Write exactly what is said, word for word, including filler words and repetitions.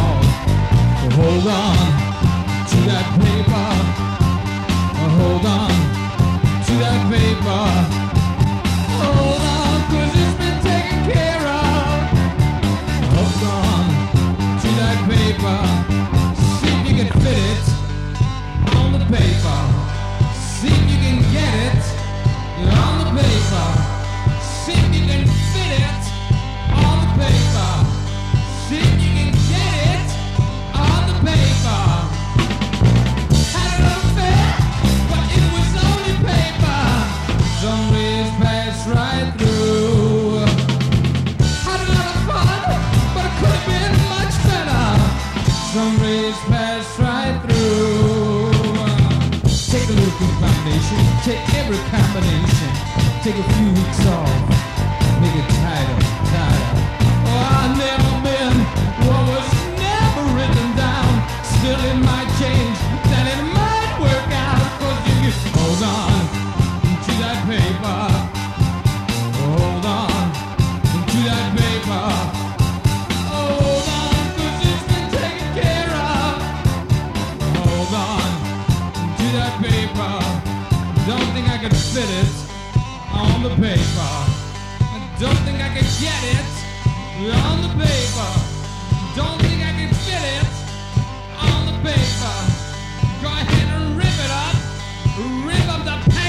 fall. Hold on to that paper. Hold on to that paper. Hold on, 'cause it's been taken care of. Hold on to that paper. See if you can fit it on the paper. See if you can get it on the paper. See if you can fit it on the paper. See if you can get it on the paper. Had it unfair, but it was only paper. Some ways pass right through. Had a lot of fun, but it could have been much better. Some ways pass right through. Take a look at combination. Take every combination. Take a few weeks off. Make it tighter, tighter. Oh, I've never been what was never written down. Still it might change, then it might work out. 'Cause you can hold on to that paper. Hold on to that paper. Hold on, 'cause it's been taken care of. Hold on to that paper. Don't think I could fit it on the paper. I don't think I could get it on the paper. Don't think I can fit it on the paper. Go ahead and rip it up. Rip up the paper.